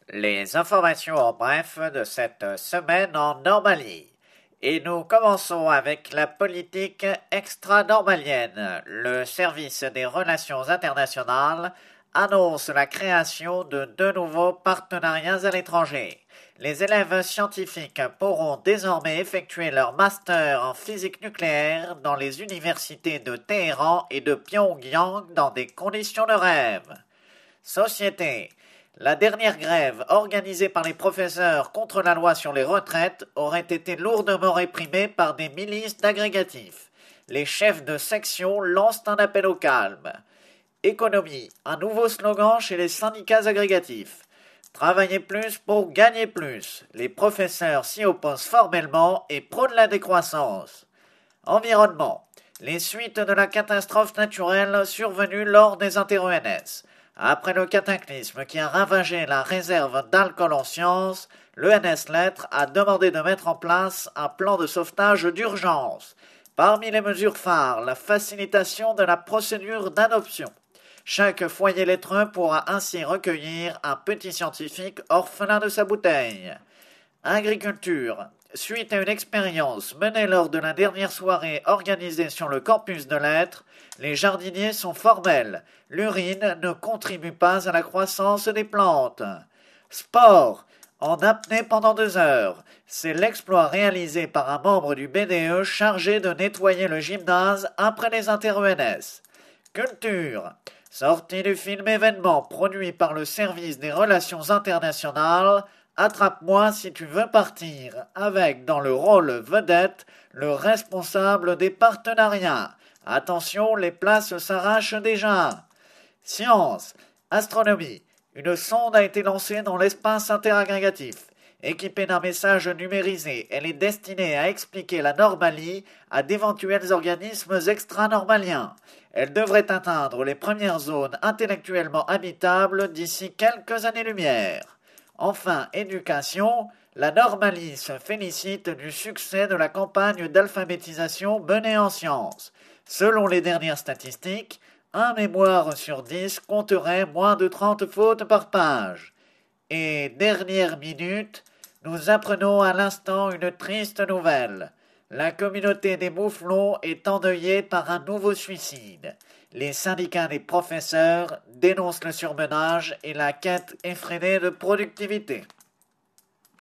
Les informations en bref de cette semaine en Normalie. Et nous commençons avec la politique extra-normalienne. Le service des relations internationales annonce la création de deux nouveaux partenariats à l'étranger. Les élèves scientifiques pourront désormais effectuer leur master en physique nucléaire dans les universités de Téhéran et de Pyongyang dans des conditions de rêve. Société. La dernière grève organisée par les professeurs contre la loi sur les retraites aurait été lourdement réprimée par des milices d'agrégatifs. Les chefs de section lancent un appel au calme. Économie, un nouveau slogan chez les syndicats agrégatifs. Travailler plus pour gagner plus. Les professeurs s'y opposent formellement et prônent la décroissance. Environnement. Les suites de la catastrophe naturelle survenue lors des inter-ENS. Après le cataclysme qui a ravagé la réserve d'alcool en sciences, l'ENS Lettres a demandé de mettre en place un plan de sauvetage d'urgence. Parmi les mesures phares, la facilitation de la procédure d'adoption. Chaque foyer lettreux pourra ainsi recueillir un petit scientifique orphelin de sa bouteille. Agriculture. Suite à une expérience menée lors de la dernière soirée organisée sur le campus de Lettres, les jardiniers sont formels. L'urine ne contribue pas à la croissance des plantes. Sport. En apnée pendant 2 heures. C'est l'exploit réalisé par un membre du BDE chargé de nettoyer le gymnase après les inter-ENS. Culture. Sortie du film événement produit par le service des relations internationales, Attrape-moi si tu veux partir, avec dans le rôle vedette le responsable des partenariats. Attention, les places s'arrachent déjà. Science, astronomie. Une sonde a été lancée dans l'espace interagrégatif. Équipée d'un message numérisé, elle est destinée à expliquer la normalie à d'éventuels organismes extranormaliens. Elle devrait atteindre les premières zones intellectuellement habitables d'ici quelques années-lumière. Enfin, éducation, la Normalie se félicite du succès de la campagne d'alphabétisation menée en sciences. Selon les dernières statistiques, un mémoire sur 10 compterait moins de 30 fautes par page. Et dernière minute, nous apprenons à l'instant une triste nouvelle. La communauté des mouflons est endeuillée par un nouveau suicide. Les syndicats des professeurs dénoncent le surmenage et la quête effrénée de productivité.